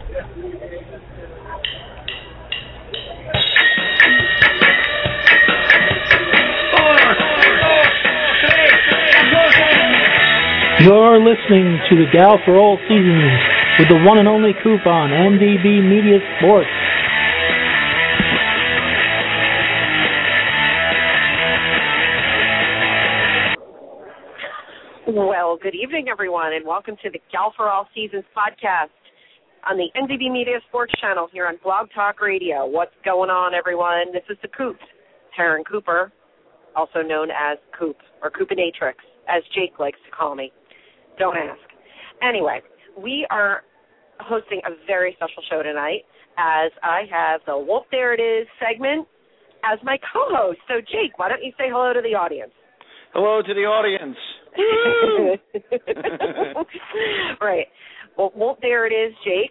You're listening to the Gal for All Seasons with the one and only Coop on MDB Media Sports. Well, good evening, everyone, and welcome to the Gal for All Seasons podcast on the MDB Media Sports channel here on Blog Talk Radio. What's going on, everyone? This is the Coop, Taryn Cooper, also known as Coop, or Coopinatrix, as Jake likes to call me. Don't ask. Anyway, we are hosting a very special show tonight as I have the Whoop There It Is segment as my co-host. So, Jake, why don't you say hello to the audience? Hello to the audience. Right. Well, Whoop There It Is, Jake.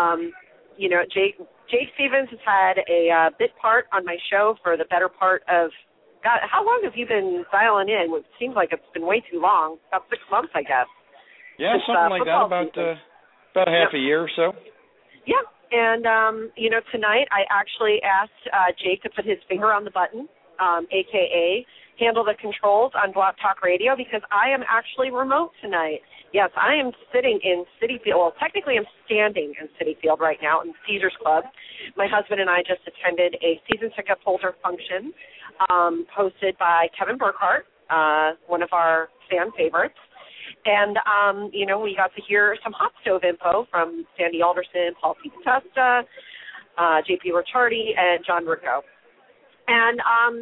Jake Stevens has had a bit part on my show for the better part of, God, how long have you been dialing in? It seems like it's been way too long, about 6 months, I guess. Yeah, something like that, about half a year or so. Yeah, and, tonight I actually asked Jake to put his finger on the button, a.k.a. handle the controls on Blog Talk Radio, because I am actually remote tonight. Yes, I am sitting in Citi Field. Well, technically I'm standing in Citi Field right now in Caesars Club. My husband and I just attended a season ticket holder function hosted by Kevin Burkhardt, one of our fan favorites. And, we got to hear some hot stove info from Sandy Alderson, Paul Pietraszta, J.P. Ricciardi, and John Ricco. And,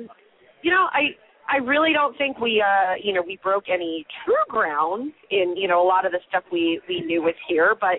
I really don't think we broke any true ground in, a lot of the stuff we knew was here. But,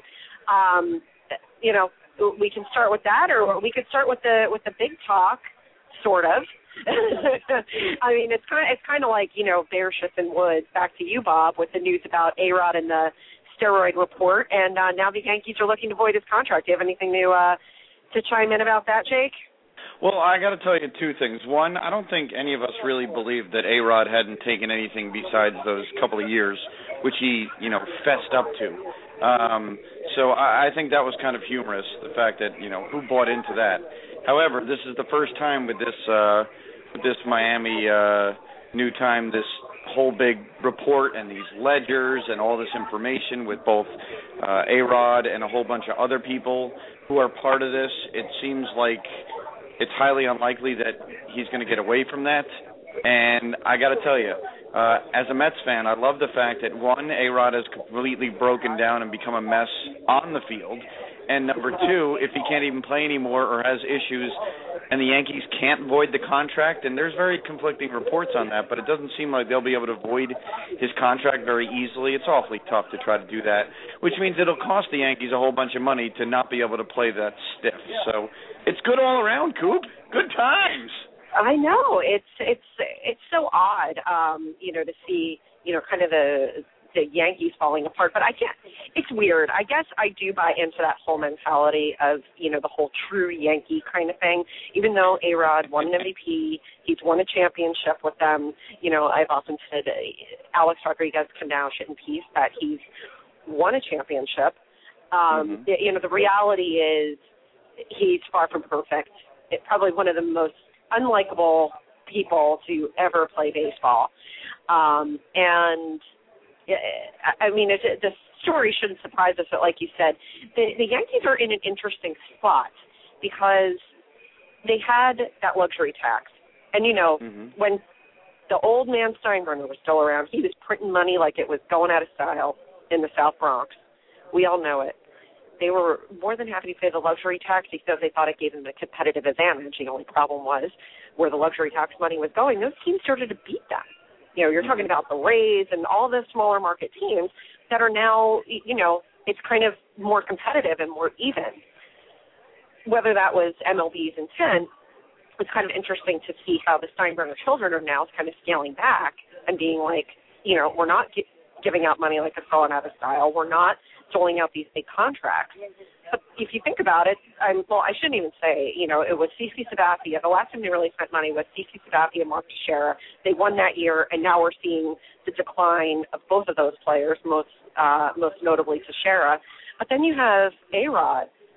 we can start with that, or we could start with the big talk, sort of. I mean, it's kind of like, bear shifting woods. Back to you, Bob, with the news about A-Rod and the steroid report. And now the Yankees are looking to void his contract. Do you have anything to chime in about that, Jake? Well, I got to tell you two things. One, I don't think any of us really believed that A-Rod hadn't taken anything besides those couple of years, which he, fessed up to. So I think that was kind of humorous, the fact that, who bought into that. However, this is the first time with this Miami New Time, this whole big report and these ledgers and all this information with both A-Rod and a whole bunch of other people who are part of this. It seems like it's highly unlikely that he's going to get away from that. And I got to tell you, as a Mets fan, I love the fact that, one, A-Rod has completely broken down and become a mess on the field. And number two, if he can't even play anymore or has issues and the Yankees can't void the contract, and there's very conflicting reports on that, but it doesn't seem like they'll be able to void his contract very easily. It's awfully tough to try to do that, which means it'll cost the Yankees a whole bunch of money to not be able to play that stiff. So it's good all around, Coop. Good times. I know. It's so odd, to see, kind of the Yankees falling apart, but I can't. It's weird. I guess I do buy into that whole mentality of, the whole true Yankee kind of thing. Even though A-Rod won an MVP, he's won a championship with them. I've often said Alex Rodriguez can now sit in peace that he's won a championship. The reality is he's far from perfect. It's probably one of the most unlikable people to ever play baseball. The story shouldn't surprise us, but like you said, the Yankees are in an interesting spot because they had that luxury tax. And, when the old man Steinbrenner was still around, he was printing money like it was going out of style in the South Bronx. We all know it. They were more than happy to pay the luxury tax because they thought it gave them a competitive advantage. The only problem was where the luxury tax money was going, those teams started to beat them. You're talking about the Rays and all the smaller market teams that are now, it's kind of more competitive and more even. Whether that was MLB's intent, it's kind of interesting to see how the Steinbrenner children are now kind of scaling back and being like, we're not giving out money like it's going out of style. We're not doling out these big contracts. But if you think about it, I shouldn't even say, it was CC Sabathia. The last time they really spent money was CC Sabathia and Mark Teixeira. They won that year, and now we're seeing the decline of both of those players, most notably Teixeira. But then you have A-Rod,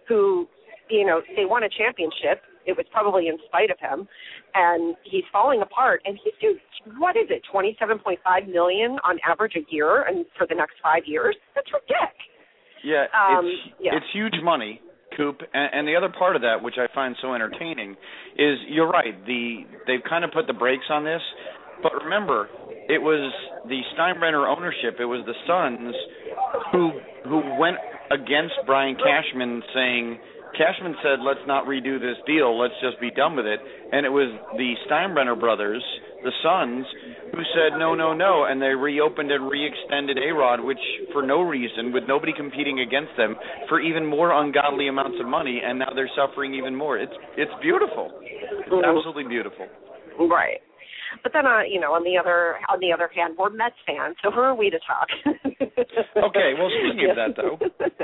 who, they won a championship. It was probably in spite of him, and he's falling apart. And he's due, what is it, $27.5 million on average a year, and for the next 5 years? That's ridiculous. Yeah, it's huge money, Coop. And the other part of that, which I find so entertaining, is you're right. They've kind of put the brakes on this, but remember, it was the Steinbrenner ownership. It was the Suns who went against Brian Cashman, saying. Cashman said, let's not redo this deal, let's just be done with it. And it was the Steinbrenner brothers, the Sons, who said, no, and they reopened and re-extended A-Rod, which for no reason, with nobody competing against them, for even more ungodly amounts of money, and now they're suffering even more. It's beautiful. It's absolutely beautiful. Right. But then, on the other hand, we're Mets fans, so who are we to talk? Okay. Well, speaking of that, though,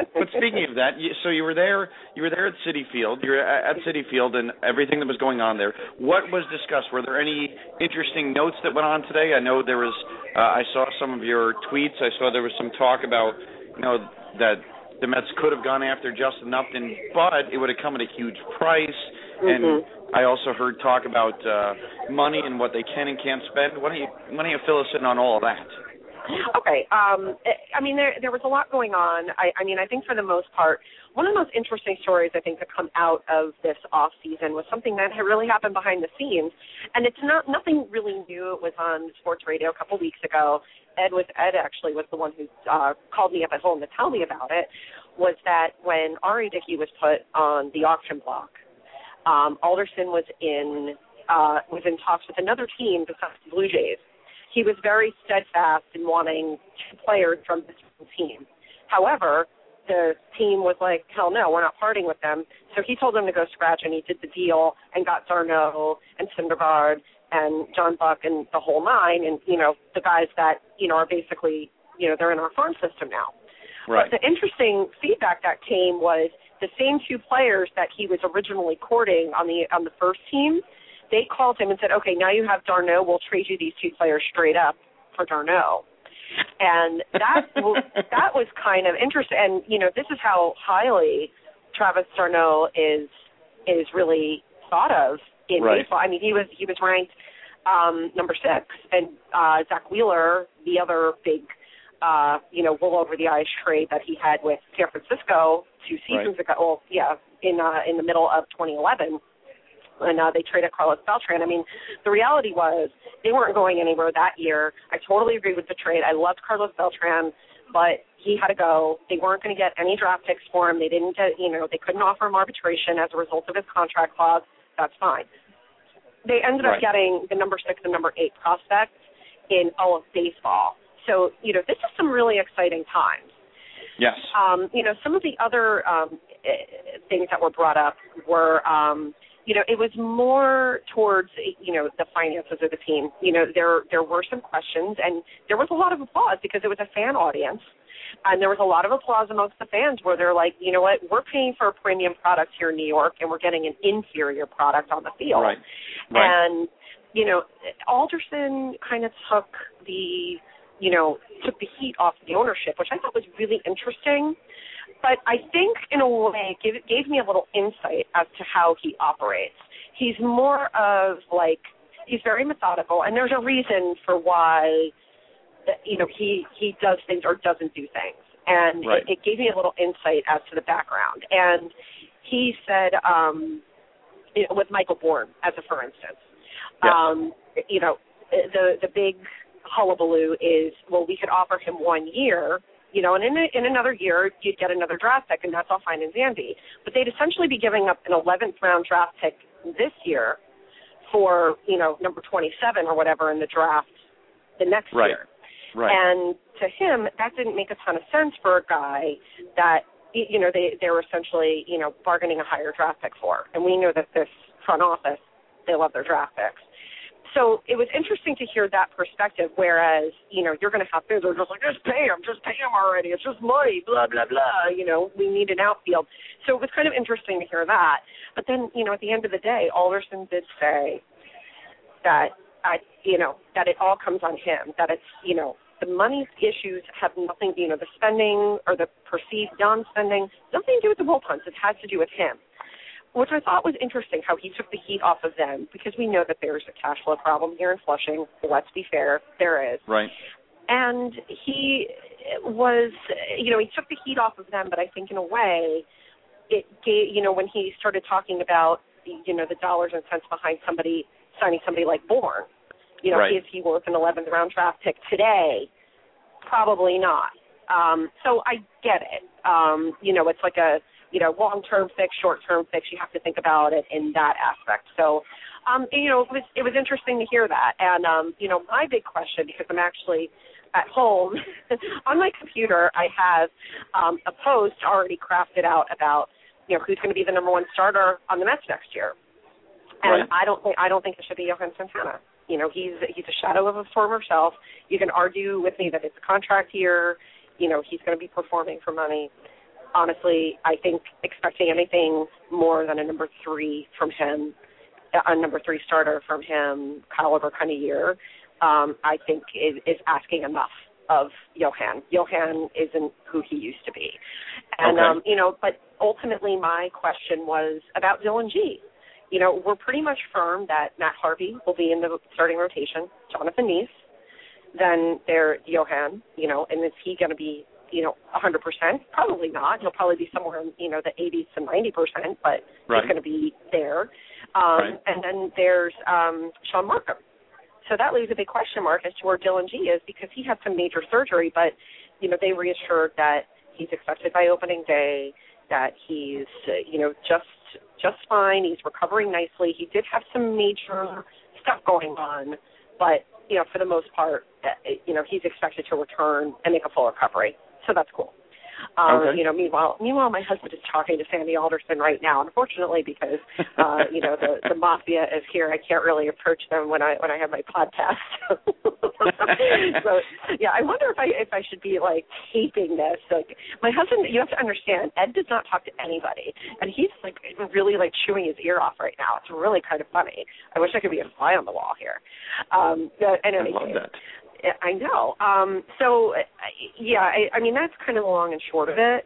so you were there at Citi Field. You're at Citi Field and everything that was going on there. What was discussed? Were there any interesting notes that went on today? I know there was. I saw some of your tweets. I saw there was some talk about, that the Mets could have gone after Justin Upton, but it would have come at a huge price. And I also heard talk about money and what they can and can't spend. Why don't you fill us in on all of that? Okay. There was a lot going on. I think for the most part, one of the most interesting stories I think to come out of this off season was something that had really happened behind the scenes, and it's nothing really new. It was on sports radio a couple weeks ago. Ed actually was the one who called me up at home to tell me about it. Was that when Ari Dickey was put on the auction block, Alderson was in talks with another team besides the Blue Jays. He was very steadfast in wanting 2 players from this team. However, the team was like, hell no, we're not parting with them. So he told them to go scratch, and he did the deal and got d'Arnaud and Syndergaard and John Buck and the whole nine, and, the guys that, are basically, they're in our farm system now. Right. But the interesting feedback that came was the same 2 players that he was originally courting on the first team, they called him and said, okay, now you have d'Arnaud, we'll trade you these 2 players straight up for d'Arnaud. And that was kind of interesting. And, this is how highly Travis d'Arnaud is really thought of in baseball. I mean, he was ranked number 6, and Zach Wheeler, the other big wool over the eyes trade that he had with San Francisco 2 seasons ago. Well, yeah, in the middle of 2011, and they traded Carlos Beltran. I mean, the reality was they weren't going anywhere that year. I totally agree with the trade. I loved Carlos Beltran, but he had to go. They weren't going to get any draft picks for him. They didn't get, they couldn't offer him arbitration as a result of his contract clause. That's fine. They ended up getting the number 6 and number 8 prospects in all of baseball. So, this is some really exciting times. Yes. Some of the other things that were brought up were, it was more towards, the finances of the team. There were some questions, and there was a lot of applause because it was a fan audience. And there was a lot of applause amongst the fans where they're like, you know what, we're paying for a premium product here in New York, and we're getting an inferior product on the field. Right. And, Alderson kind of took the heat off the ownership, which I thought was really interesting. But I think, in a way, it gave me a little insight as to how he operates. He's more of, he's very methodical, and there's a reason for why, he does things or doesn't do things. And it gave me a little insight as to the background. And he said, with Michael Bourne, for instance, the big hullabaloo is, well, we could offer him 1 year, and in another year you'd get another draft pick, and that's all fine and dandy. But they'd essentially be giving up an 11th round draft pick this year for, number 27 or whatever in the draft the next year. Right. And to him, that didn't make a ton of sense for a guy that, they were essentially, bargaining a higher draft pick for. And we know that this front office, they love their draft picks. So it was interesting to hear that perspective, whereas, you're going to have fans who are just like, just pay him already. It's just money, blah, blah, blah. We need an outfield. So it was kind of interesting to hear that. But then, at the end of the day, Alderson did say that, that it all comes on him, that it's, The money issues have nothing, the spending or the perceived non-spending, nothing to do with the bullpens. It has to do with him, which I thought was interesting how he took the heat off of them, because we know that there's a cash flow problem here in Flushing. Let's be fair, there is. Right. And he was, he took the heat off of them, but I think in a way it gave, when he started talking about, the dollars and cents behind signing somebody like Bourne, right. Is he worth an 11th round draft pick today? Probably not. So I get it. It's like a, long-term fix, short-term fix. You have to think about it in that aspect. So, it was interesting to hear that. And, my big question, because I'm actually at home on my computer, I have a post already crafted out about, who's going to be the number one starter on the Mets next year. And right. I don't think it should be Johan Santana. He's a shadow of a former self. You can argue with me that it's a contract year. He's going to be performing for money. Honestly, I think expecting anything more than a number 3 from him, a number 3 starter from him, caliber kind of year, I think is asking enough of Johan. Johan isn't who he used to be. And, but ultimately my question was about Dylan G. We're pretty much firm that Matt Harvey will be in the starting rotation, Jonathan Neese, then there's Johan, and is he going to be, 100%? Probably not. He'll probably be somewhere in, the 80s to 90%, but right. he's going to be there. Right. And then there's Sean Markham. So that leaves a big question mark as to where Dylan G is, because he had some major surgery, but, they reassured that he's expected by opening day, that he's, just fine. He's recovering nicely. He did have some major stuff going on, but, for the most part, he's expected to return and make a full recovery. So that's cool. Meanwhile, my husband is talking to Sandy Alderson right now. Unfortunately, because the mafia is here, I can't really approach them when I have my podcast. So yeah, I wonder if I should be like taping this. Like my husband, you have to understand, Ed does not talk to anybody, and he's like really like chewing his ear off right now. It's really kind of funny. I wish I could be a fly on the wall here. I love that. I know. I mean, that's kind of the long and short of it.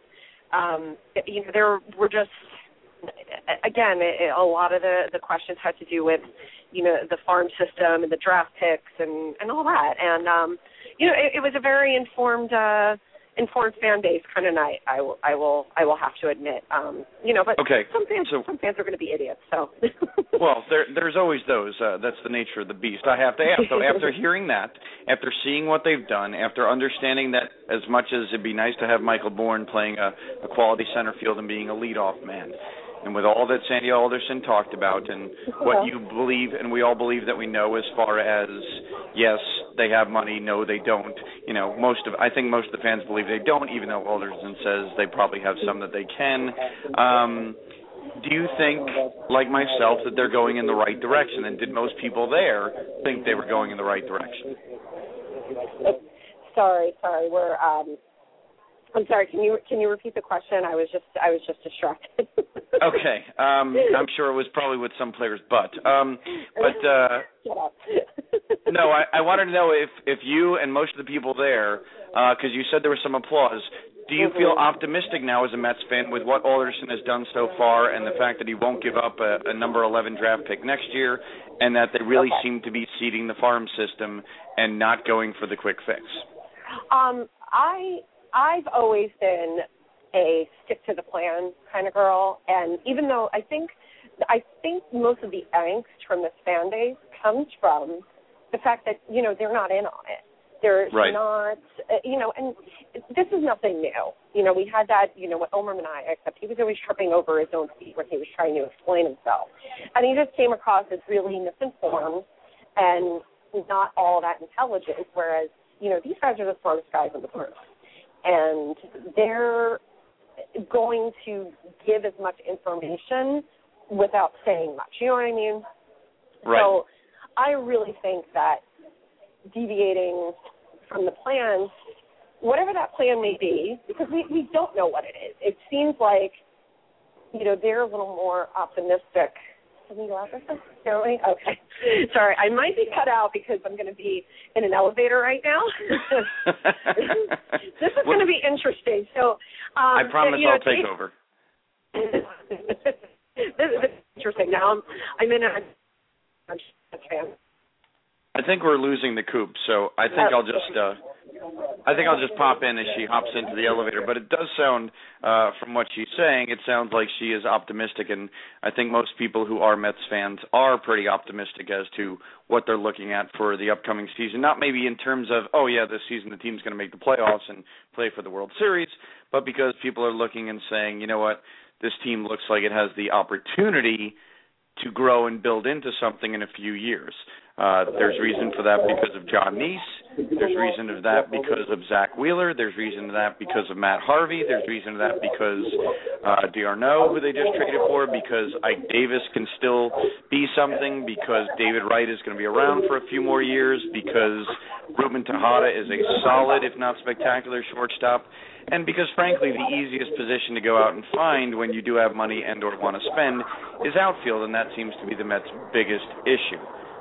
We're just, again, a lot of the questions had to do with, the farm system and the draft picks and all that. And, it was a very informed fan base kind of night. I will have to admit. But okay. some fans are going to be idiots. So. Well, there's always those. That's the nature of the beast. I have to ask. So after hearing that, after seeing what they've done, after understanding that as much as it'd be nice to have Michael Bourne playing a quality center field and being a leadoff man, and with all that Sandy Alderson talked about and what you believe and we all believe that we know as far as, yes, they have money, no, they don't. I think most of the fans believe they don't, even though Alderson says they probably have some that they can. Do you think, like myself, that they're going in the right direction? And did most people there think they were going in the right direction? Sorry. I'm sorry. Can you repeat the question? I was just distracted. Okay. I'm sure it was probably with some players' butt. Shut up. No, I wanted to know if you and most of the people there, because you said there was some applause, do you feel optimistic now as a Mets fan with what Alderson has done so far and the fact that he won't give up a number 11 draft pick next year, and that they really seem to be seeding the farm system and not going for the quick fix? I've always been a stick-to-the-plan kind of girl, and even though I think most of the angst from this fan base comes from the fact that, they're not in on it. They're not, and this is nothing new. We had that, with Omer Minaya, except he was always tripping over his own feet when he was trying to explain himself. And he just came across as really misinformed and not all that intelligent, whereas, these guys are the smartest guys in the room. And they're going to give as much information without saying much. You know what I mean? Right. So I really think that deviating from the plan, whatever that plan may be, because we don't know what it is. It seems like, they're a little more optimistic Going? Okay. Sorry, I might be cut out because I'm going to be in an elevator right now. This is going to be interesting. So I promise I'll take over. This is interesting. Now I'm in a fan. I think we're losing the coop, so I think I'll just pop in as she hops into the elevator. But it does sound, from what she's saying, it sounds like she is optimistic, and I think most people who are Mets fans are pretty optimistic as to what they're looking at for the upcoming season. Not maybe in terms of, oh yeah, this season the team's going to make the playoffs and play for the World Series, but because people are looking and saying, you know what, this team looks like it has the opportunity to grow and build into something in a few years. There's reason for that because of John Neese. There's reason for that because of Zach Wheeler. There's reason for that because of Matt Harvey. There's reason for that because d'Arnaud, who they just traded for, because Ike Davis can still be something, because David Wright is going to be around for a few more years, because Ruben Tejada is a solid, if not spectacular, shortstop, and because, frankly, the easiest position to go out and find when you do have money and or want to spend is outfield, and that seems to be the Mets' biggest issue.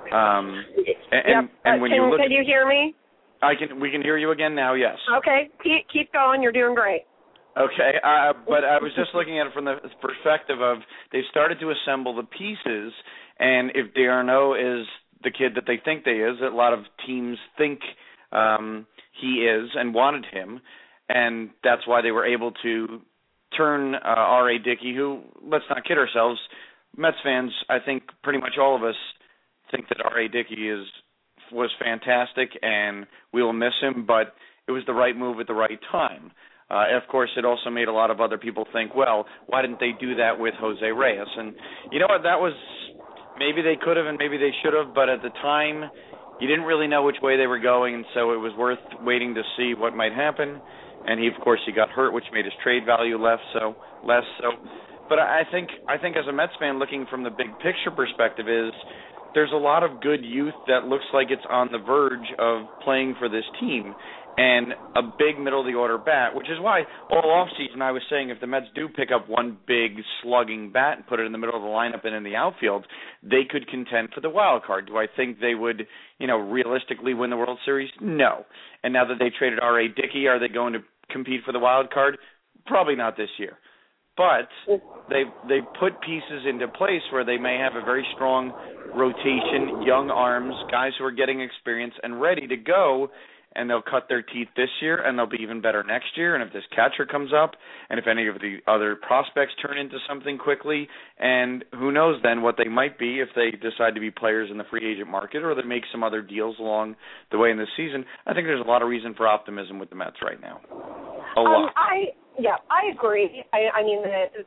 And when you look, can you hear me? We can hear you again now. Yes. Okay, keep going. You're doing great. Okay, but I was just looking at it from the perspective of they've started to assemble the pieces, and if d'Arnaud is the kid that they think they is, a lot of teams think he is and wanted him, and that's why they were able to turn R.A. Dickey, who, let's not kid ourselves, Mets fans, I think pretty much all of us think that R.A. Dickey was fantastic, and we will miss him, but it was the right move at the right time. Of course, it also made a lot of other people think, well, why didn't they do that with Jose Reyes? And you know what, that was, maybe they could have and maybe they should have, but at the time, you didn't really know which way they were going, and so it was worth waiting to see what might happen. And he got hurt, which made his trade value less so. But I think as a Mets fan, looking from the big picture perspective, is there's a lot of good youth that looks like it's on the verge of playing for this team, and a big middle-of-the-order bat, which is why all offseason I was saying if the Mets do pick up one big slugging bat and put it in the middle of the lineup and in the outfield, they could contend for the wild card. Do I think they would, realistically win the World Series? No. And now that they traded R.A. Dickey, are they going to compete for the wild card? Probably not this year. But they put pieces into place where they may have a very strong rotation, young arms, guys who are getting experience and ready to go, and they'll cut their teeth this year, and they'll be even better next year. And if this catcher comes up, and if any of the other prospects turn into something quickly, and who knows then what they might be if they decide to be players in the free agent market or they make some other deals along the way in this season, I think there's a lot of reason for optimism with the Mets right now. A lot. I agree. I mean,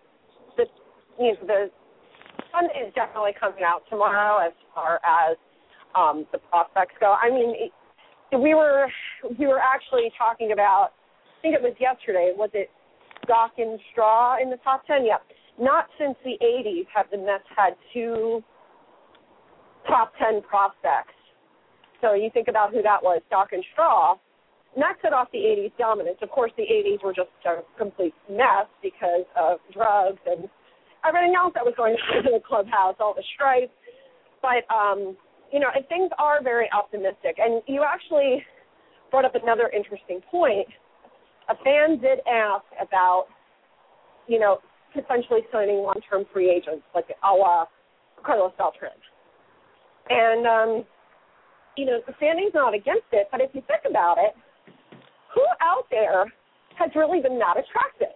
the sun is definitely coming out tomorrow as far as the prospects go. I mean, we were actually talking about, I think it was yesterday, was it Stock and Straw in the top 10? Yep. Not since the 80s have the Mets had two top 10 prospects. So you think about who that was, Stock and Straw. And that set off the 80s dominance. Of course, the 80s were just a complete mess because of drugs and everything else that was going on in the clubhouse, all the strife. But, and things are very optimistic. And you actually brought up another interesting point. A fan did ask about, potentially signing long-term free agents, like Carlos Beltran. And, the fanning's not against it, but if you think about it, who out there has really been that attractive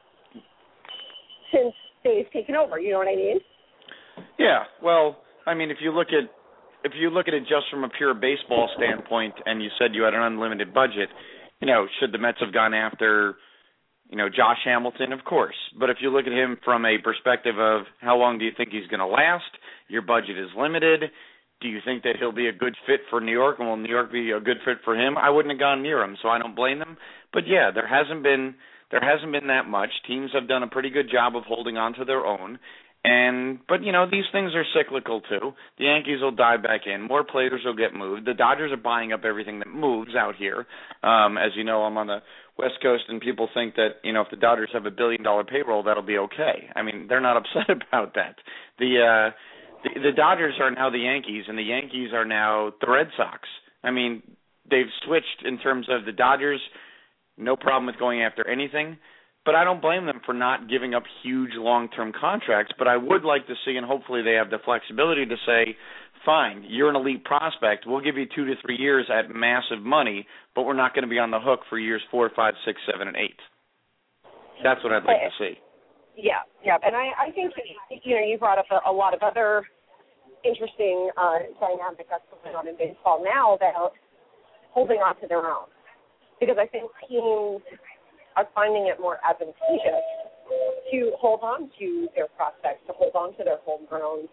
since they've taken over? You know what I mean? Yeah. Well, I mean, if you look at it just from a pure baseball standpoint, and you said you had an unlimited budget, should the Mets have gone after, Josh Hamilton? Of course. But if you look at him from a perspective of how long do you think he's going to last, your budget is limited. Do you think that he'll be a good fit for New York, and will New York be a good fit for him? I wouldn't have gone near him, so I don't blame them. But yeah, there hasn't been that much. Teams have done a pretty good job of holding on to their own. But these things are cyclical too. The Yankees will dive back in. More players will get moved. The Dodgers are buying up everything that moves out here. As you know, I'm on the West Coast, and people think that, if the Dodgers have $1 billion payroll, that'll be okay. I mean, they're not upset about that. the Dodgers are now the Yankees, and the Yankees are now the Red Sox. I mean, they've switched in terms of the Dodgers, no problem with going after anything, but I don't blame them for not giving up huge long-term contracts. But I would like to see, and hopefully they have the flexibility to say, fine, you're an elite prospect. We'll give you 2 to 3 years at massive money, but we're not going to be on the hook for years 4, 5, 6, 7, and 8. That's what I'd like to see. Yeah. And I think, you brought up a lot of other interesting dynamic that's going on in baseball now about holding on to their own. Because I think teams are finding it more advantageous to hold on to their prospects, to hold on to their homegrown.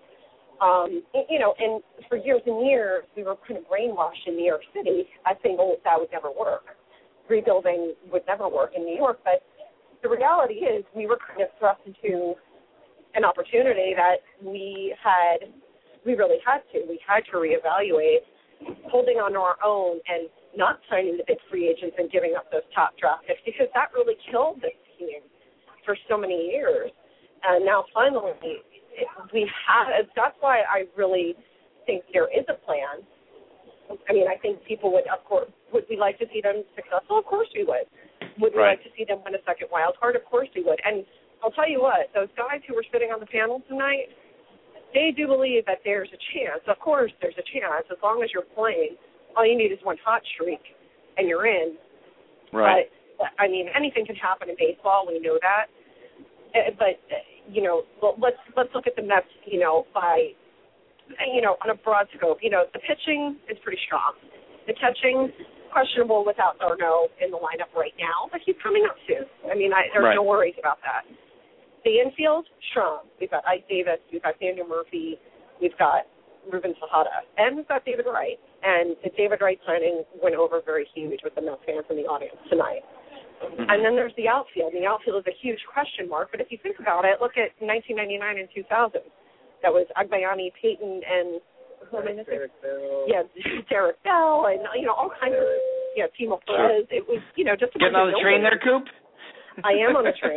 And for years and years, we were kind of brainwashed in New York City as saying, that would never work. Rebuilding would never work in New York. But the reality is we were kind of thrust into an opportunity that we really had to. We had to reevaluate holding on to our own and not signing the big free agents and giving up those top draft picks, because that really killed this team for so many years. And now finally we have. That's why I really think there is a plan. I mean, I think people would we like to see them successful? Of course we would. Would we like to see them win a second wild card? Of course we would. And I'll tell you what, those guys who were sitting on the panel tonight, they do believe that there's a chance. Of course there's a chance. As long as you're playing, all you need is one hot streak and you're in. Right. But, I mean, anything can happen in baseball. We know that. But, let's look at the Mets, by, on a broad scope. The pitching is pretty strong. The catching, questionable without Darno in the lineup right now, but he's coming up soon. I mean, there's no worries about that. The infield, strong. We've got Ike Davis. We've got Daniel Murphy. We've got Ruben Tejada. And we've got David Wright. And the David Wright signing went over very huge with the Mets fans in the audience tonight. Mm-hmm. And then there's the outfield. The outfield is a huge question mark. But if you think about it, look at 1999 and 2000. That was Agbayani, Payton, and who am I missing? Derek Bell. Yeah, Derek Bell, and all kinds of Timo Perez. It was just getting on the train there, Coop. I am on the train.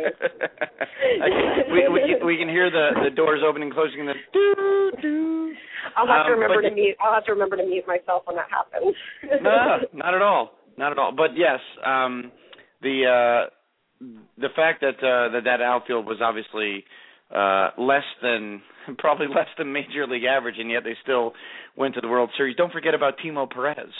we can hear the doors opening, closing. The doo doo. I'll have to remember to mute. I'll have to remember to mute myself when that happens. No, not at all. But yes, the fact that outfield was obviously probably less than major league average, and yet they still went to the World Series. Don't forget about Timo Perez.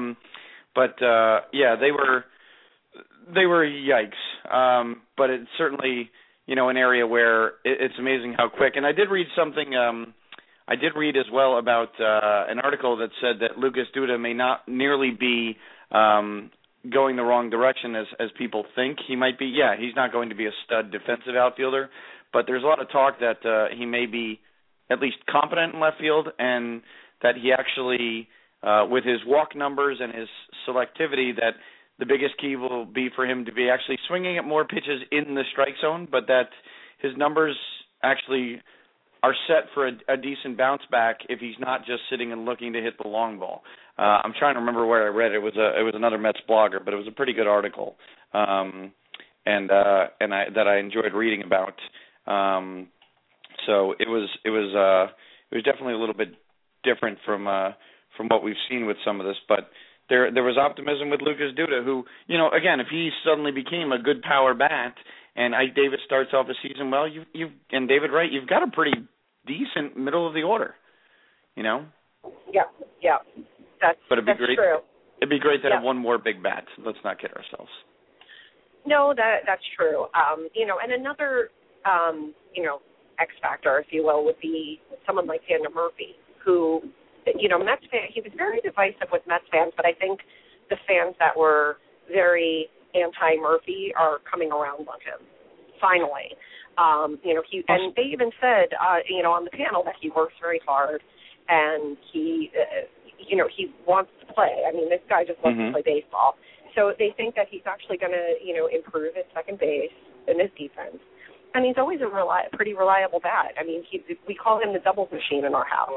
They were yikes. But it's certainly an area where it's amazing how quick. And I did read something. I did read as well about an article that said that Lucas Duda may not nearly be going the wrong direction as people think he might be. Yeah, he's not going to be a stud defensive outfielder, but there's a lot of talk that he may be at least competent in left field, and that he actually, with his walk numbers and his selectivity, that the biggest key will be for him to be actually swinging at more pitches in the strike zone, but that his numbers actually are set for a decent bounce back if he's not just sitting and looking to hit the long ball. I'm trying to remember where I read it. It was another Mets blogger, but it was a pretty good article, and that I enjoyed reading about. So it was definitely a little bit different from what we've seen with some of this, but there was optimism with Lucas Duda, who, again, if he suddenly became a good power bat and Ike Davis starts off the season well, and David Wright, you've got a pretty decent middle of the order, Yeah. That's great. True. It'd be great to have one more big bat. Let's not kid ourselves. No, that's true. And another, X factor, if you will, would be someone like Daniel Murphy, who, Mets fan. He was very divisive with Mets fans, but I think the fans that were very anti-Murphy are coming around on him. Finally, and they even said, on the panel that he works very hard, and he wants to play. I mean, this guy just wants to play baseball. So they think that he's actually going to, improve at second base in his defense. And he's always a pretty reliable bat. I mean, we call him the doubles machine in our house.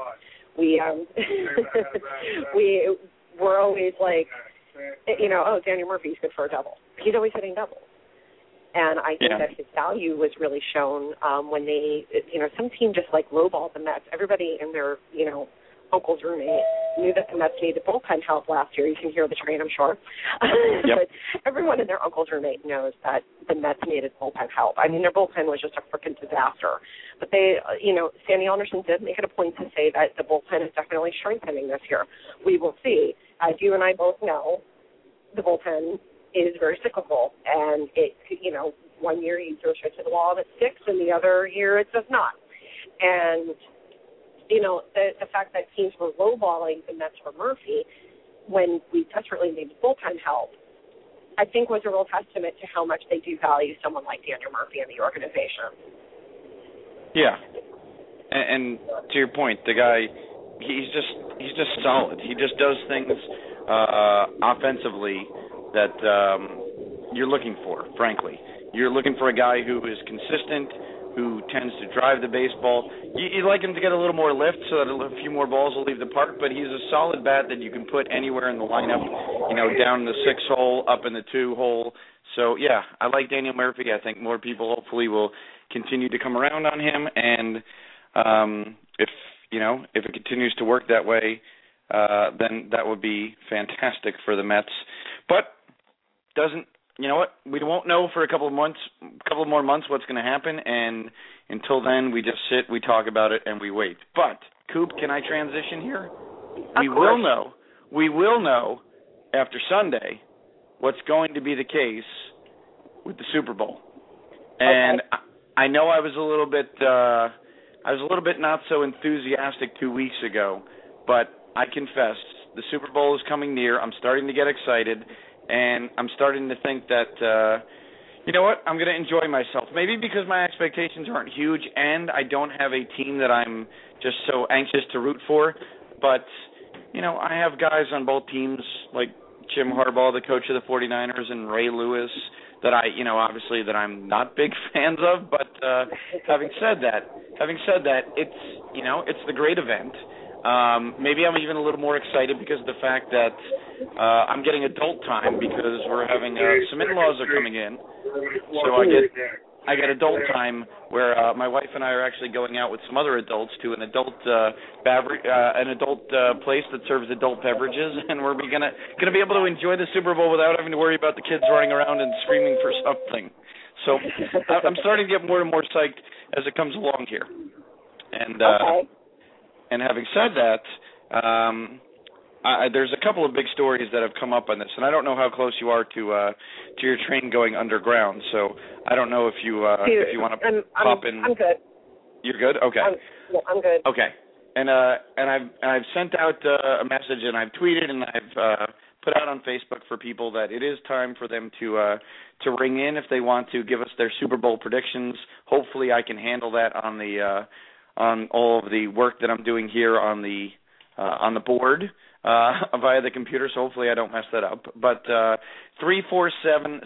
We're always like, Daniel Murphy's good for a double. He's always hitting doubles. And I think that his value was really shown when they, some team just like lowballed the Mets. Everybody and their, uncle's roommate knew that the Mets needed bullpen help last year. You can hear the train, I'm sure. Yep. But everyone and their uncle's roommate knows that the Mets needed bullpen help. I mean, their bullpen was just a freaking disaster. But they, Sandy Alderson did make it a point to say that the bullpen is definitely strengthening this year. We will see. As you and I both know, the bullpen is very cyclical, and it, 1 year you throw straight to the wall and it sticks, and the other year it does not. And, the fact that teams were lowballing the Mets for Murphy when we desperately needed bullpen help, I think was a real testament to how much they do value someone like Daniel Murphy in the organization. Yeah. And to your point, the guy, he's just solid. He just does things offensively that you're looking for, frankly. You're looking for a guy who is consistent, who tends to drive the baseball. You'd like him to get a little more lift so that a few more balls will leave the park, but he's a solid bat that you can put anywhere in the lineup, down in the 6 hole, up in the 2 hole. So, yeah, I like Daniel Murphy. I think more people hopefully will continue to come around on him, and if it continues to work that way, then that would be fantastic for the Mets. But we won't know for a couple more months what's going to happen, and until then, we just sit, we talk about it, and we wait. But, Coop, can I transition here? We will know after Sunday what's going to be the case with the Super Bowl. And okay. I know I was a little bit not so enthusiastic 2 weeks ago, but I confess, the Super Bowl is coming near. I'm starting to get excited. And I'm starting to think that, I'm going to enjoy myself. Maybe because my expectations aren't huge and I don't have a team that I'm just so anxious to root for. But, I have guys on both teams like Jim Harbaugh, the coach of the 49ers, and Ray Lewis that obviously that I'm not big fans of. But having said that, it's, it's the great event. Maybe I'm even a little more excited because of the fact that I'm getting adult time because we're having some in-laws are coming in, so I get adult time where my wife and I are actually going out with some other adults to an adult place that serves adult beverages, and we're gonna be able to enjoy the Super Bowl without having to worry about the kids running around and screaming for something. So I'm starting to get more and more psyched as it comes along here, and. Okay. And having said that, there's a couple of big stories that have come up on this, and I don't know how close you are to your train going underground. So I don't know if you want to pop in. I'm good. You're good? Okay. I'm good. Okay. And I've sent out a message, and I've tweeted, and I've put out on Facebook for people that it is time for them to ring in if they want to give us their Super Bowl predictions. Hopefully, I can handle that on all of the work that I'm doing here on the board via the computer, so hopefully I don't mess that up. But 347-637-2306,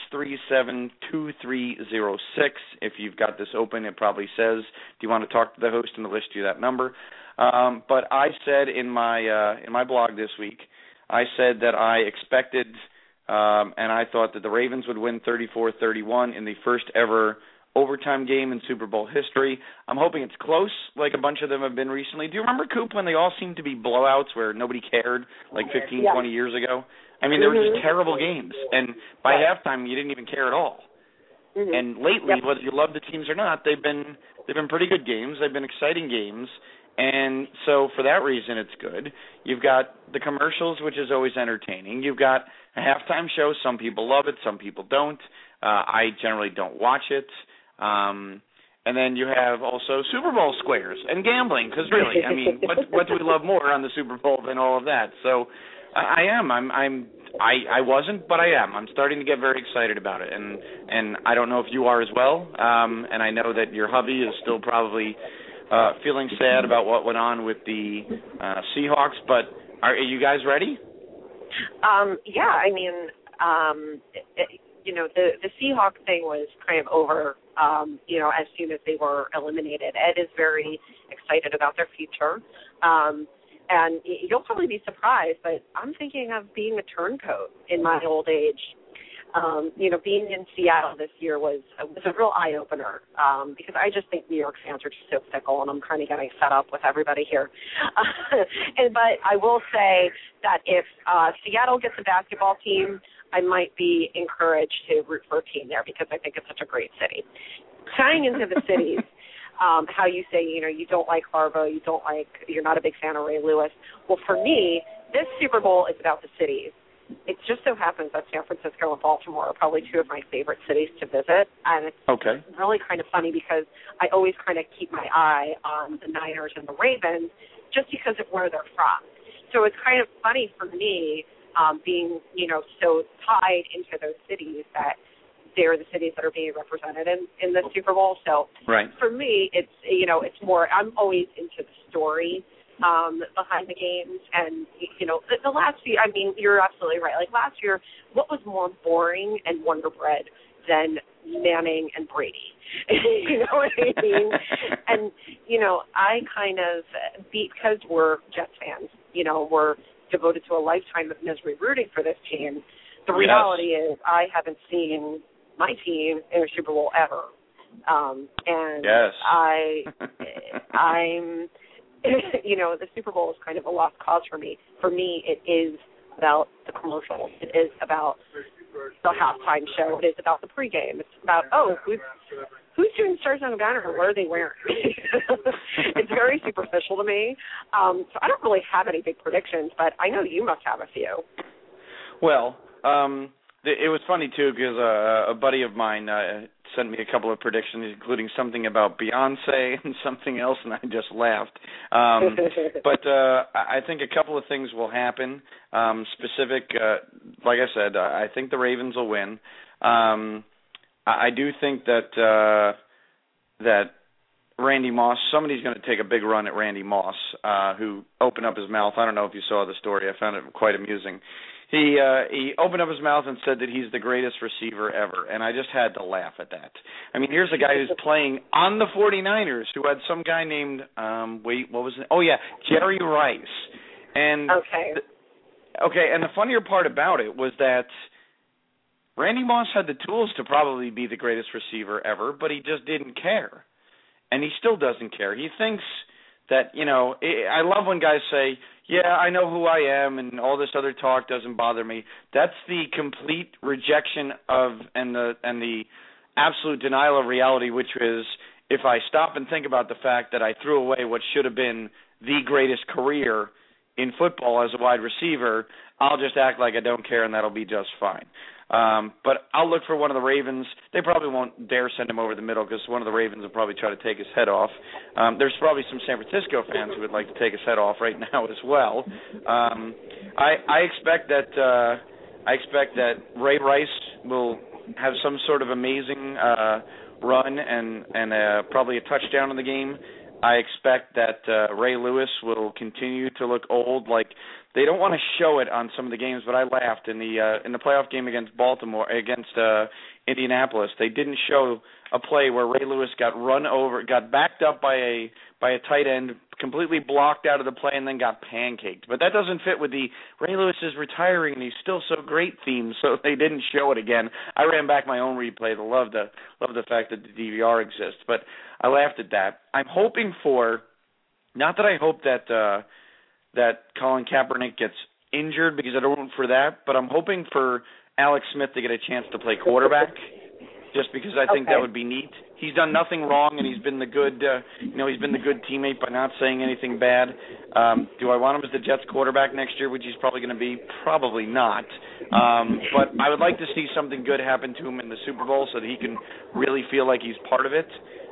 if you've got this open, it probably says, do you want to talk to the host, and it'll list you that number. But I said in my blog this week, I said that I expected and I thought that the Ravens would win 34-31 in the first ever overtime game in Super Bowl history. I'm hoping it's close, like a bunch of them have been recently. Do you remember, Coop, when they all seemed to be blowouts where nobody cared, like 15, 20 years ago? I mean, they were just terrible games. And by halftime, you didn't even care at all. Mm-hmm. And lately, whether you love the teams or not, they've been pretty good games. They've been exciting games. And so for that reason, it's good. You've got the commercials, which is always entertaining. You've got a halftime show. Some people love it. Some people don't. I generally don't watch it. And then you have also Super Bowl squares and gambling, because really, I mean, what do we love more on the Super Bowl than all of that? So I wasn't, but I am. I'm starting to get very excited about it, and I don't know if you are as well. And I know that your hubby is still probably feeling sad about what went on with the Seahawks, but are you guys ready? Yeah, I mean, the Seahawks thing was kind of over, as soon as they were eliminated. Ed is very excited about their future. And you'll probably be surprised, but I'm thinking of being a turncoat in my old age. Being in Seattle this year was a real eye-opener because I just think New York fans are just so fickle, and I'm kind of getting fed up with everybody here. But I will say that if Seattle gets a basketball team, I might be encouraged to root for a team there because I think it's such a great city. Tying into the cities, how you say, you don't like Harbaugh, you're not a big fan of Ray Lewis. Well, for me, this Super Bowl is about the cities. It just so happens that San Francisco and Baltimore are probably two of my favorite cities to visit, and it's really kind of funny because I always kind of keep my eye on the Niners and the Ravens just because of where they're from. So it's kind of funny for me being, so tied into those cities that they're the cities that are being represented in the Super Bowl. So for me, it's more, I'm always into the story behind the games. And, the last few, I mean, you're absolutely right. Like last year, what was more boring and Wonder Bread than Manning and Brady? You know what I mean? And, I kind of, because we're Jets fans, we're devoted to a lifetime of misery rooting for this team. The reality is I haven't seen my team in a Super Bowl ever. I'm the Super Bowl is kind of a lost cause for me. For me, it is about the commercials. It is about the halftime show. It is about the pregame. It's about, who's doing Stars on a Banner and what are they wearing? It's very superficial to me. So I don't really have any big predictions, but I know you must have a few. Well, it was funny, too, because a buddy of mine sent me a couple of predictions, including something about Beyonce and something else, and I just laughed. But I think a couple of things will happen. Like I said, I think the Ravens will win. I do think that Randy Moss, somebody's going to take a big run at Randy Moss, who opened up his mouth. I don't know if you saw the story. I found it quite amusing. He opened up his mouth and said that he's the greatest receiver ever, and I just had to laugh at that. I mean, here's a guy who's playing on the 49ers who had some guy named, Jerry Rice. And and the funnier part about it was that Randy Moss had the tools to probably be the greatest receiver ever, but he just didn't care. And he still doesn't care. He thinks that, I love when guys say, yeah, I know who I am and all this other talk doesn't bother me. That's the complete rejection of and the absolute denial of reality, which is if I stop and think about the fact that I threw away what should have been the greatest career in football as a wide receiver, I'll just act like I don't care and that'll be just fine. But I'll look for one of the Ravens. They probably won't dare send him over the middle because one of the Ravens will probably try to take his head off. There's probably some San Francisco fans who would like to take his head off right now as well. I expect that Ray Rice will have some sort of amazing run and probably a touchdown in the game. I expect that Ray Lewis will continue to look old. Like they don't want to show it on some of the games, but I laughed in the playoff game against Indianapolis. They didn't show a play where Ray Lewis got run over, got backed up by a tight end, completely blocked out of the play, and then got pancaked. But that doesn't fit with the Ray Lewis is retiring and he's still so great theme, so they didn't show it again. I ran back my own replay to love the fact that the DVR exists, but I laughed at that. I'm hoping for, not that I hope that Colin Kaepernick gets injured because I don't root for that, but I'm hoping for Alex Smith to get a chance to play quarterback, just because I think that would be neat. He's done nothing wrong, and he's been the good, he's been the good teammate by not saying anything bad. Do I want him as the Jets quarterback next year, which he's probably going to be? Probably not. But I would like to see something good happen to him in the Super Bowl so that he can really feel like he's part of it.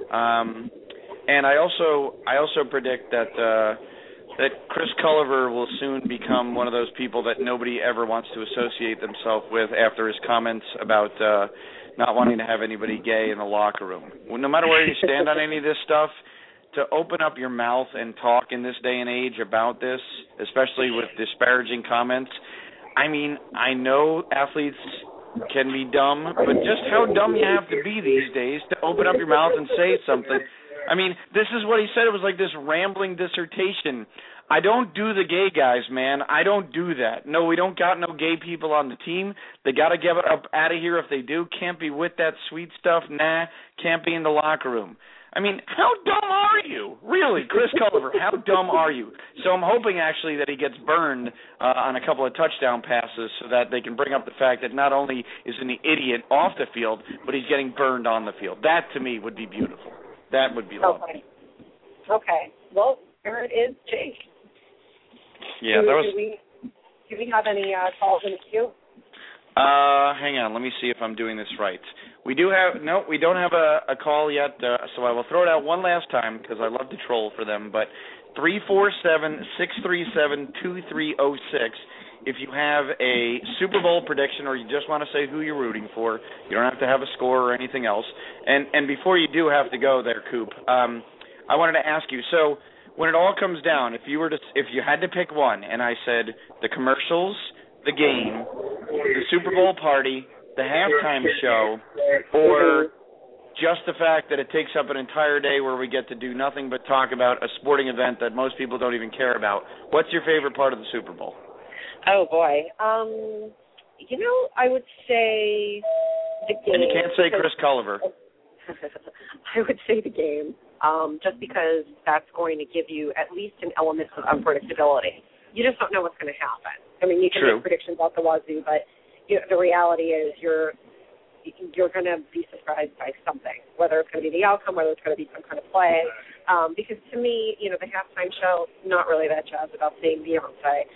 And I also predict that Chris Culliver will soon become one of those people that nobody ever wants to associate themselves with after his comments about not wanting to have anybody gay in the locker room. Well, no matter where you stand on any of this stuff, to open up your mouth and talk in this day and age about this, especially with disparaging comments, I mean, I know athletes can be dumb, but just how dumb you have to be these days to open up your mouth and say something. I mean, this is what he said. It was like this rambling dissertation. I don't do the gay guys, man. I don't do that. No, we don't got no gay people on the team. They got to get up out of here if they do. Can't be with that sweet stuff. Nah, can't be in the locker room. I mean, how dumb are you? Really, Chris Culliver, how dumb are you? So I'm hoping, actually, that he gets burned on a couple of touchdown passes so that they can bring up the fact that not only is he an idiot off the field, but he's getting burned on the field. That, to me, would be beautiful. That would be lovely. Okay. Well, there it is, Jake. Yeah, do we have any calls in the queue? Hang on. Let me see if I'm doing this right. We don't have a call yet, so I will throw it out one last time because I love to troll for them. But 347-637-2306. If you have a Super Bowl prediction or you just want to say who you're rooting for, you don't have to have a score or anything else. And before you do have to go there, Coop, I wanted to ask you. So when it all comes down, if you had to pick one, and I said the commercials, the game, the Super Bowl party, the halftime show, or just the fact that it takes up an entire day where we get to do nothing but talk about a sporting event that most people don't even care about, what's your favorite part of the Super Bowl? Oh, boy. I would say the game. And you can't say Chris Culliver. I would say the game, just because that's going to give you at least an element of unpredictability. You just don't know what's going to happen. I mean, you can make predictions out the wazoo, but the reality is you're going to be surprised by something, whether it's going to be the outcome, whether it's going to be some kind of play. Because to me, the halftime show, not really that jazzed about seeing Beyonce.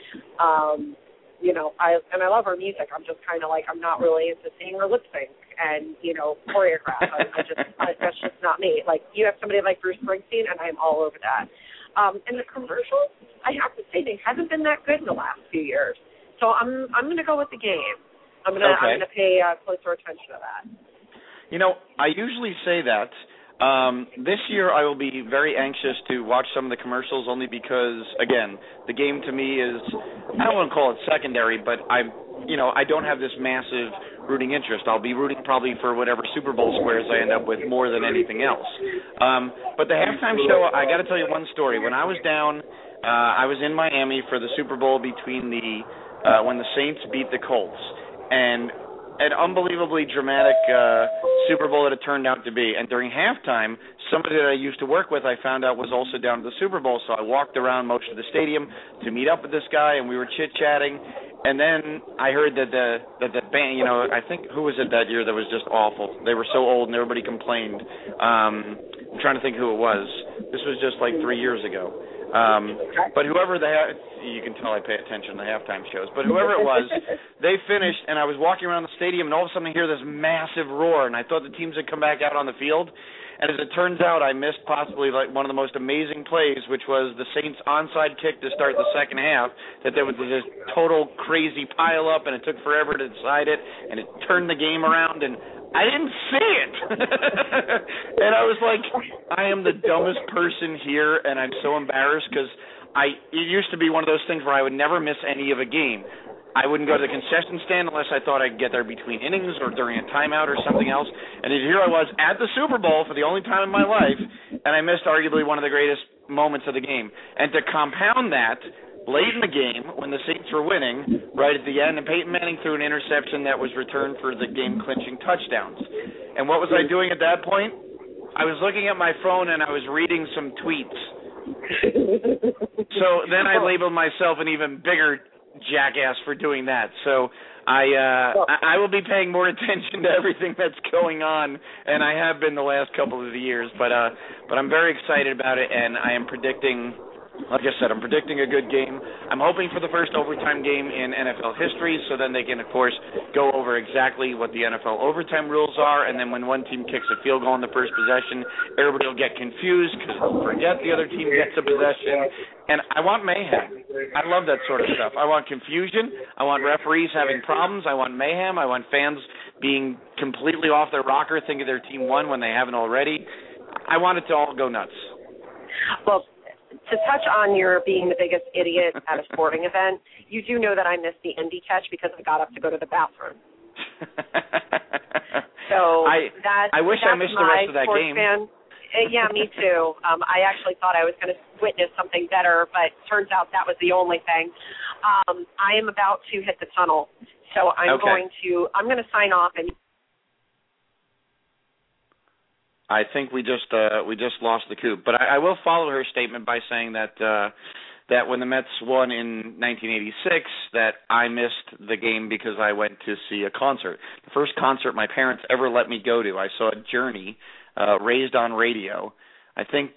I love her music. I'm just kind of like, I'm not really into seeing her lip sync and, choreograph. That's just not me. Like, you have somebody like Bruce Springsteen, and I'm all over that. And the commercials, I have to say, they haven't been that good in the last few years. So I'm going to go with the game. I'm going to pay closer attention to that. I usually say that. This year I will be very anxious to watch some of the commercials only because, again, the game to me is, I don't want to call it secondary, but I don't have this massive rooting interest. I'll be rooting probably for whatever Super Bowl squares I end up with more than anything else. But the halftime show, I got to tell you one story. When I was down, I was in Miami for the Super Bowl between when the Saints beat the Colts. And an unbelievably dramatic Super Bowl that it turned out to be. And during halftime, somebody that I used to work with, I found out was also down at the Super Bowl. So I walked around most of the stadium to meet up with this guy, and we were chit-chatting. And then I heard that the band, I think, who was it that year that was just awful? They were so old and everybody complained. I'm trying to think who it was. This was just like 3 years ago. But whoever you can tell I pay attention to the halftime shows, but whoever it was, they finished, and I was walking around the stadium, and all of a sudden I hear this massive roar, and I thought the teams had come back out on the field, and as it turns out, I missed possibly like one of the most amazing plays, which was the Saints' onside kick to start the second half, that there was this total crazy pile-up, and it took forever to decide it, and it turned the game around, and I didn't see it. And I was like, I am the dumbest person here, and I'm so embarrassed because it used to be one of those things where I would never miss any of a game. I wouldn't go to the concession stand unless I thought I'd get there between innings or during a timeout or something else. And here I was at the Super Bowl for the only time in my life, and I missed arguably one of the greatest moments of the game. And to compound that, late in the game, when the Saints were winning, right at the end, and Peyton Manning threw an interception that was returned for the game-clinching touchdowns. And what was I doing at that point? I was looking at my phone and I was reading some tweets. So then I labeled myself an even bigger jackass for doing that. So I will be paying more attention to everything that's going on, and I have been the last couple of the years. But I'm very excited about it, and I am predicting. Like I said, I'm predicting a good game. I'm hoping for the first overtime game in NFL history, so then they can, of course, go over exactly what the NFL overtime rules are, and then when one team kicks a field goal in the first possession, everybody will get confused because they'll forget the other team gets a possession. And I want mayhem. I love that sort of stuff. I want confusion. I want referees having problems. I want mayhem. I want fans being completely off their rocker, thinking their team won when they haven't already. I want it to all go nuts. Well, to touch on your being the biggest idiot at a sporting event, you do know that I missed the Indy catch because I got up to go to the bathroom. So I wish I missed the rest of that game. Yeah, me too. I actually thought I was going to witness something better, but turns out that was the only thing. I am about to hit the tunnel, so I'm going to sign off. And I think we just lost the coop, but I will follow her statement by saying that that when the Mets won in 1986, that I missed the game because I went to see a concert. The first concert my parents ever let me go to. I saw Journey, Raised on Radio. I think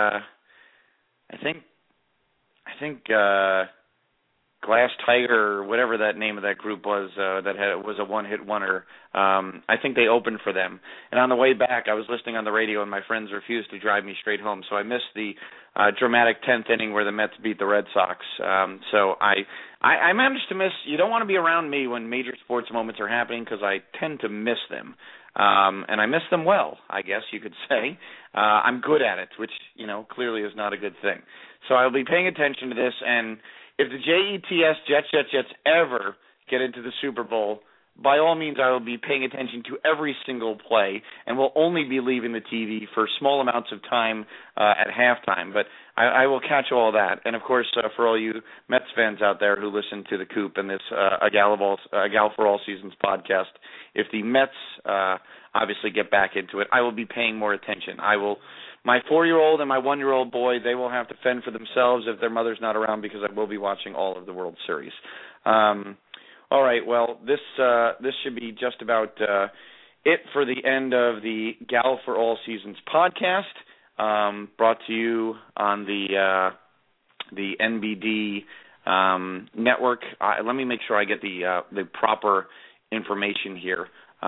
Glass Tiger, or whatever that name of that group was, was a one-hit wonder. I think they opened for them. And on the way back, I was listening on the radio, and my friends refused to drive me straight home. So I missed the dramatic 10th inning where the Mets beat the Red Sox. So I managed to miss. You don't want to be around me when major sports moments are happening because I tend to miss them. And I miss them well, I guess you could say. I'm good at it, which, clearly is not a good thing. So I'll be paying attention to this, and if the Jets ever get into the Super Bowl, by all means I will be paying attention to every single play and will only be leaving the TV for small amounts of time at halftime. But I will catch all that. And, of course, for all you Mets fans out there who listen to the Coop and this A Gal for All Seasons podcast, if the Mets obviously get back into it, I will be paying more attention. My 4-year-old and my 1-year-old boy, they will have to fend for themselves if their mother's not around because I will be watching all of the World Series. All right, well, this should be just about it for the end of the Gal for All Seasons podcast, brought to you on the NBD network. Let me make sure I get the proper information here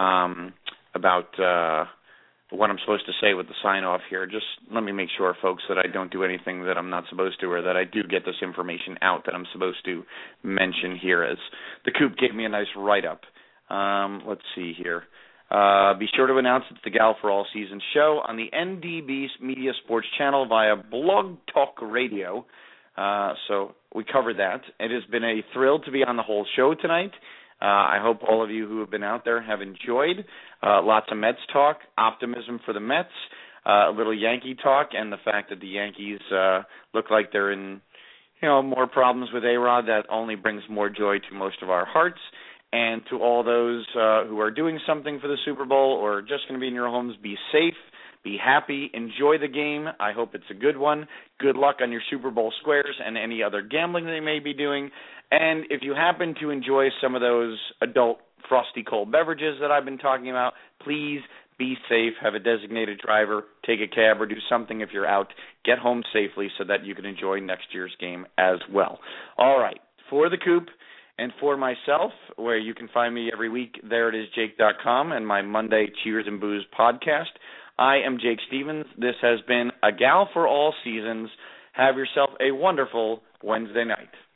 about what I'm supposed to say with the sign-off here. Just let me make sure, folks, that I don't do anything that I'm not supposed to, or that I do get this information out that I'm supposed to mention here, as the Coop gave me a nice write-up. Let's see here. Be sure to announce it's the Gal for All Seasons show on the NDB Media Sports channel via Blog Talk Radio. So we covered that. It has been a thrill to be on the whole show tonight. I hope all of you who have been out there have enjoyed. Lots of Mets talk, optimism for the Mets, a little Yankee talk, and the fact that the Yankees look like they're in, more problems with A-Rod. That only brings more joy to most of our hearts. And to all those who are doing something for the Super Bowl or just going to be in your homes, be safe, be happy, enjoy the game. I hope it's a good one. Good luck on your Super Bowl squares and any other gambling they may be doing. And if you happen to enjoy some of those adult frosty cold beverages that I've been talking about, please be safe, have a designated driver, take a cab, or do something if you're out. Get home safely so that you can enjoy next year's game as well. All right, for the Coop and for myself, where you can find me every week, thereitisjake.com, and my Monday Cheers and Booze podcast, I am Jake Stevens. This has been A Gal for All Seasons. Have yourself a wonderful Wednesday night.